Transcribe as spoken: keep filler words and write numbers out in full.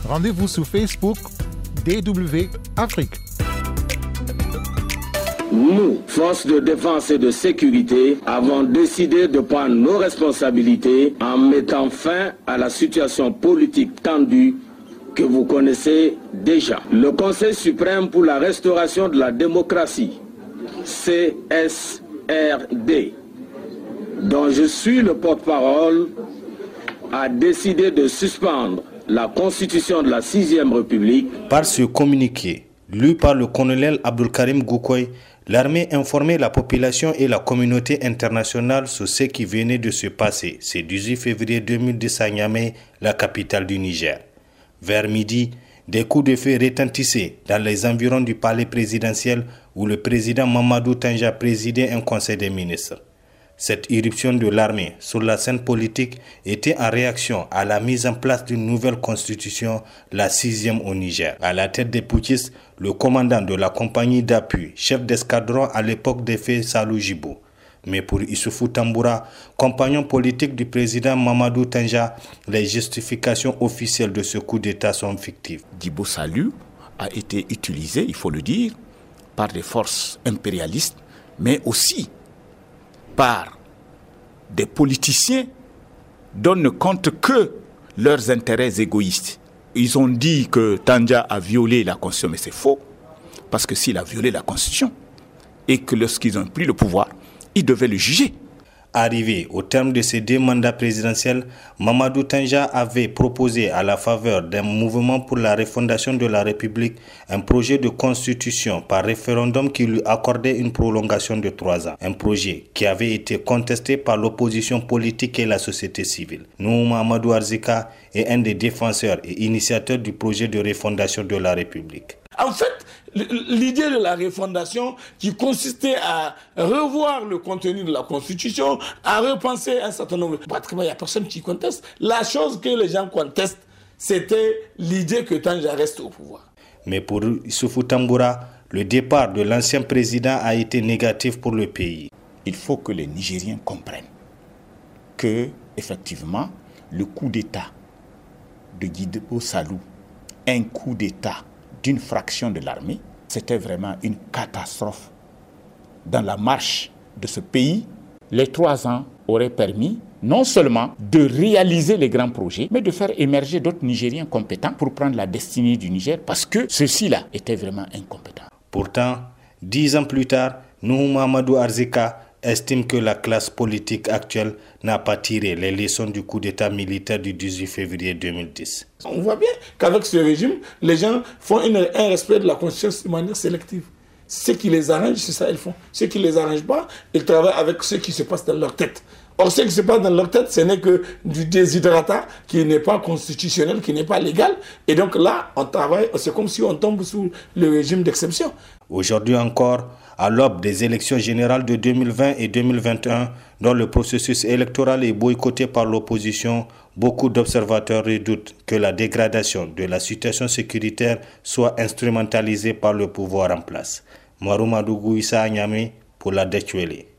Rendez-vous sur Facebook D W Afrique. Nous, forces de défense et de sécurité, avons décidé de prendre nos responsabilités en mettant fin à la situation politique tendue que vous connaissez déjà. Le Conseil suprême pour la restauration de la démocratie, C S R D, dont je suis le porte-parole, a décidé de suspendre la constitution de la sixième République. Par ce communiqué, lu par le colonel Abdulkarim Goukoy, l'armée informait la population et la communauté internationale sur ce qui venait de se passer ce dix-huit février deux mille dix à Niamey, la capitale du Niger. Vers midi, des coups de feu retentissaient dans les environs du palais présidentiel où le président Mamadou Tanja présidait un conseil des ministres. Cette irruption de l'armée sur la scène politique était en réaction à la mise en place d'une nouvelle constitution, la sixième au Niger. À la tête des putschistes, le commandant de la compagnie d'appui, chef d'escadron à l'époque des faits, Salou Djibo. Mais pour Issoufou Tamboura, compagnon politique du président Mamadou Tanja, les justifications officielles de ce coup d'État sont fictives. Djibo Salou a été utilisé, il faut le dire, par des forces impérialistes, mais aussi par des politiciens dont ne comptent que leurs intérêts égoïstes. Ils ont dit que Tanja a violé la Constitution, mais c'est faux. Parce que s'il a violé la Constitution, et que lorsqu'ils ont pris le pouvoir, ils devaient le juger. Arrivé au terme de ces deux mandats présidentiels, Mamadou Tanja avait proposé à la faveur d'un mouvement pour la refondation de la République un projet de constitution par référendum qui lui accordait une prolongation de trois ans. Un projet qui avait été contesté par l'opposition politique et la société civile. Nouhou Amadou Arzika est un des défenseurs et initiateurs du projet de refondation de la République. En fait, l'idée de la refondation qui consistait à revoir le contenu de la Constitution, à repenser un certain nombre... Pratiquement, il n'y a personne qui conteste. La chose que les gens contestent, c'était l'idée que Tanja reste au pouvoir. Mais pour Issoufou Tamboura, le départ de l'ancien président a été négatif pour le pays. Il faut que les Nigériens comprennent que, effectivement, le coup d'État de Djibo Salou, un coup d'État d'une fraction de l'armée, c'était vraiment une catastrophe dans la marche de ce pays. Les trois ans auraient permis non seulement de réaliser les grands projets, mais de faire émerger d'autres Nigériens compétents pour prendre la destinée du Niger, parce que ceux-ci-là étaient vraiment incompétents. Pourtant, dix ans plus tard, Nouhou Amadou Arzika estime que la classe politique actuelle n'a pas tiré les leçons du coup d'État militaire du dix-huit février deux mille dix. On voit bien qu'avec ce régime, les gens font une, un respect de la Constitution de manière sélective. Ce qui les arrange, c'est ça qu'ils font. Ce qui ne les arrange pas, ils travaillent avec ce qui se passe dans leur tête. Or, ce qui se passe dans leur tête, ce n'est que du déshydratat qui n'est pas constitutionnel, qui n'est pas légal. Et donc là, on travaille, c'est comme si on tombe sous le régime d'exception. Aujourd'hui encore, à l'aube des élections générales de deux mille vingt et deux mille vingt et un, dont le processus électoral est boycotté par l'opposition, beaucoup d'observateurs redoutent que la dégradation de la situation sécuritaire soit instrumentalisée par le pouvoir en place. Maroumadou Gouissa Niamey pour la Deutsche Welle.